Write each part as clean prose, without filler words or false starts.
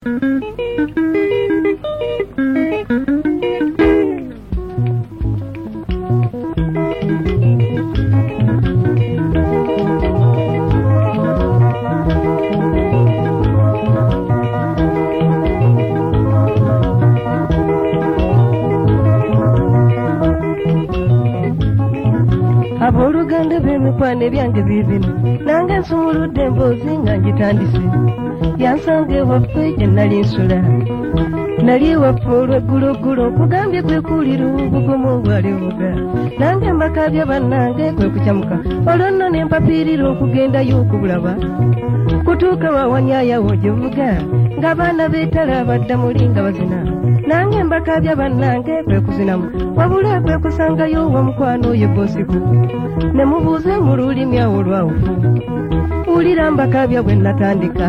Aboluganda b'emikwano ebyange biibino nange nsumuludde emboozi nga ngitandise yansanga ewaffe gye nali nsula nali ewaffe olw'egguloggulo nkugambye kwe kuulira obugumu bwalibuga nange mbakaabya bannange kwe kucamuka olwo nno ne mpapiirira okugendayo okubulaba kutuuka wawanyayawo gye vuga ng'abaana b'etala badda muli nga bazina nange mbakaabya bannange kwe kuzinamu wabula kwe kusangayo wamukwano oyo boosiku ne mubuuze mu lulimi awo lwawufu wulira mbakaabya bwe natandika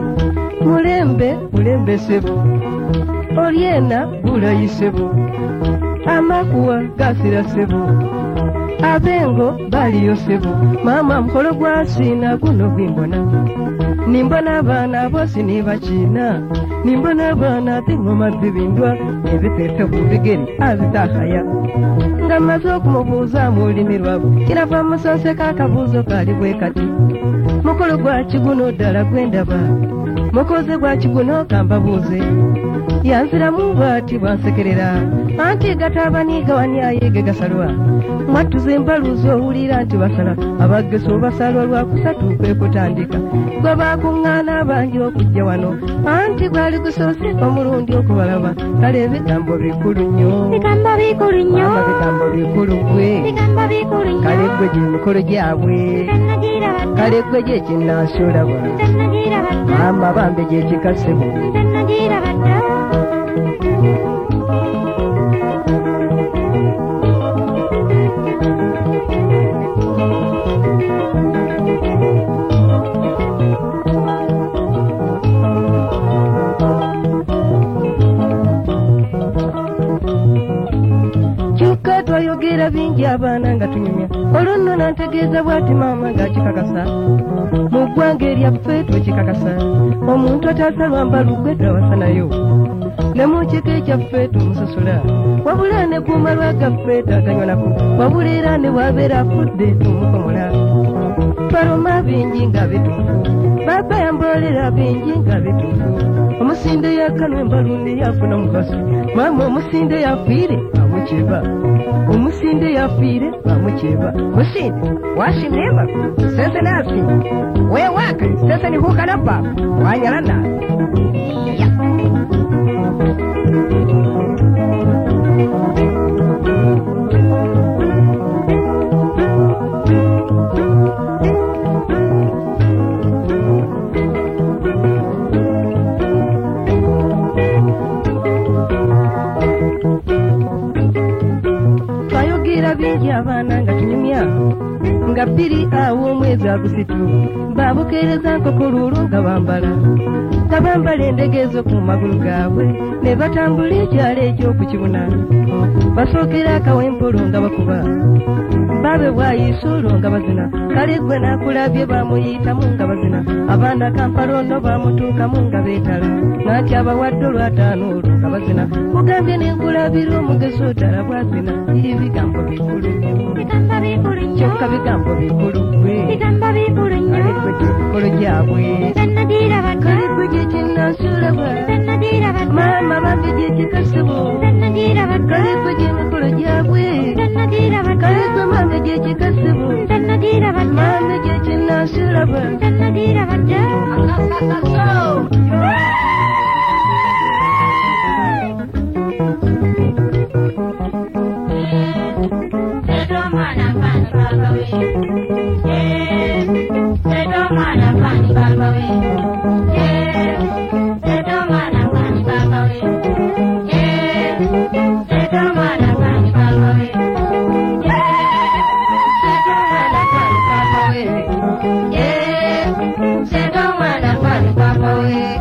mulembe sebo olyena bulayi sebo amakuwa gasira sebo abengo baliyo sebo mama mukolo gwasiina guno gwimbona nimbona abaana boosi nibakina nimbona abaana zingoma zibindwa ebiteete ku bigeri azitahaya nga mmaze okumubuuza mu lulimi lwabwe kirava musonseko akabuuzo kaali bwe kati mukolo gwa kiguno ddala gwendaba mukoze gwa kiguno kambabuuze yanziramu bw'ati bwansekerera anti gataabaniiga wanyayeege gasalwa mwattuza embaluuzi owulira nti basala abaggesa obasalwa lwakusatu kwe kutandika gwe baakuŋŋaana abangi okujja wano anti gwali gusoose omulundi okubalaba kale ebigambo bikulu nnyo bigambo bikulu gwe kale gwe gye mikolo gyabwe kale gwe gye kinnansolaba mama bambe gye kikasebo twayogera bingi abaana nga tunyumya olwo nno nantegeeza bw'ati maama ng'akikakasa mu ggwanga eryaffe twekikakasa omuntu ataasalwa mbalugwe tawasanayo ne mu kika ekyaffe tumusasula wabula ne kuuma lwagaffe taaganywa nako wabula era ne bw'abeera afudde tumukomola twaloma bingi nga bituufu baba yambolera bingi nga bituufu omusinde yakanwa embalundi yafuna mugaso maama omusinde yafiire amukyeba omusinde yafiire amukyeba musinde washimyeba sese nasi wewaka sese nihukana papa wanyala nasi bingi abaana nga tunyumya nga bbiri awo omwezi agusitu baabukeereza nkokoluulu nga bambala endegeezo ku magulu gaabwe ne batambula ekyalo eky'okukibuna basookera akawempolo nga bakuba babe bwayiisa olwo nga bazina kale gwe naakulabye baamuyitamu nga bazina abaana kampalondo baamutuukamu nga beetala nanti abawadde olwataano olwo nga bazina mugambye nenkulabira omugezi otala bwazina ebigambo bikulu kyokka bigambo bikulu gwe kalegwe gyemikolo gyabwe kalegwe gyekinansulabwa maama bambe gyekikasebo kalegwe gyemikolo gyabwe kalegwe mange gyekikasebo mange gyekinansulabwa Papa,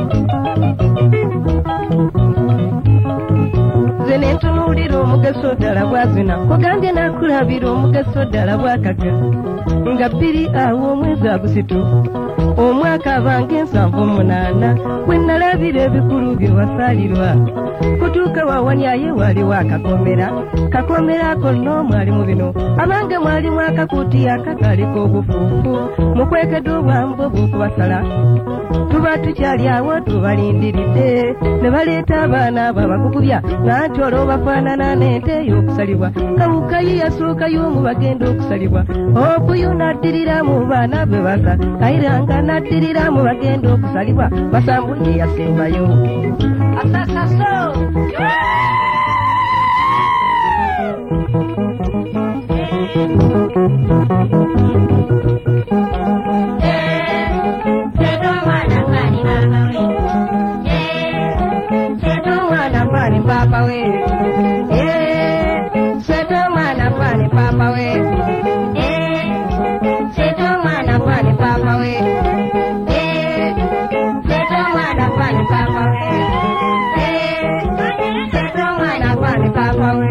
zene ntunuulira omugaso ddala bwazina kugambye nakulabira omugaso ddala bwakaga nga bbiri awo omwezi agusitu omwaka abange 78 bwe nalabira ebikulu bye wasaalirwa kutuuka wawanyaye waliwo akakomera kakomerako nno mwalimu bino abange mwalimu akakuuti akakaliko obufuufu mukwekedde obwambu obw'okubasala tuba tukyali awo tubalindiridde ne baleeta abaana abo abakukubya nanti olwo bafaanana n'ente ey'okusalibwa kawukayo yasookayo mu bagenda okusalibwa okuyu naddirira mu baana be basa kayiranga naddirira mu bagenda okusalibwa basambu ye yasembayo asasaso Papa we, seto mana pani Papa we, seto mana pani Papa we, seto mana pani Papa we, seto mana pani Papa we.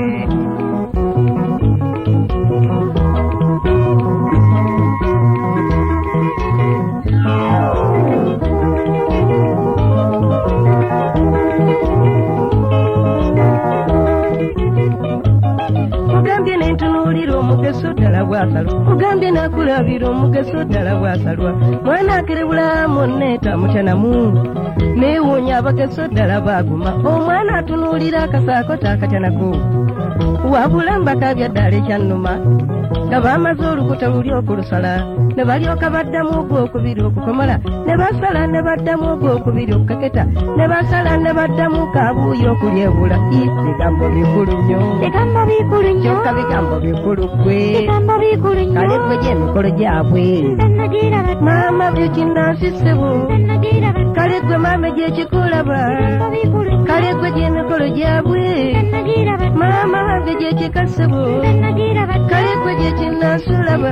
Omugaso ddala bwasalwa ogambye nakulabira omugaso ddala bwasalwa mwana akerebula munne tamutyanamu neewuunya abageso ddala baaguma omwana atunuulira akasaako taakatyanako wabula mbakabya ddala ekyannuma nga baamaze olukuta luli okulusala ne balyoka baddamu ogwokubiri okukomola ne basala ne baddamu ogwokubiri okukeketa ne basala ne baddamu kabuuyi okulyebula bigambo bikulu nnyo kyokka bigambo bikulu gwe kale gwe gy'emikolo gyabwe maama byekindansisebo kale gwe maama gyekikulaba kale gwe gy'emikolo gyabwe maama wange gyekikasebo kale gwe gyekindansulaba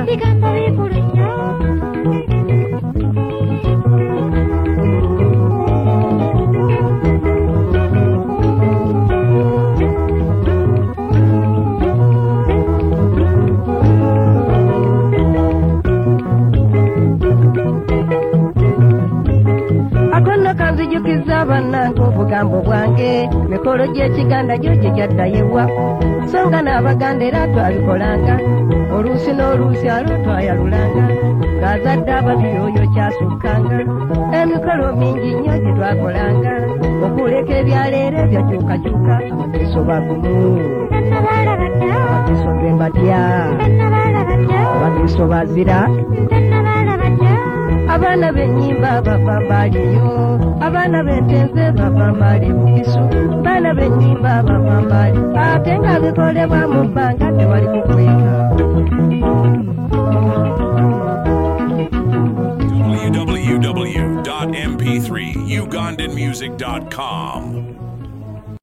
kanzijukiza bannange obugambo bwange mikolo gy'ekiganda gyo gye gyaddayewa so nga n'abaganda era twabikolanga oluusi n'oluusi alwo twayalulanga ng'azadde ababiri oyo kyasukkanga emikolo mingi nnyo gye twakolanga okuleka ebyaleero ebyakyukakyuka abakiso bagumu abakiso ge mbatya abakiso bazira abaana b'ennyimba bava mbaliyo abaana b'entenze bava mbali bukisu abaana b'ennyimba bava mbali ate nga bikolebwa mu bbanga tewali kukweka www.mp3ugandanmusic.com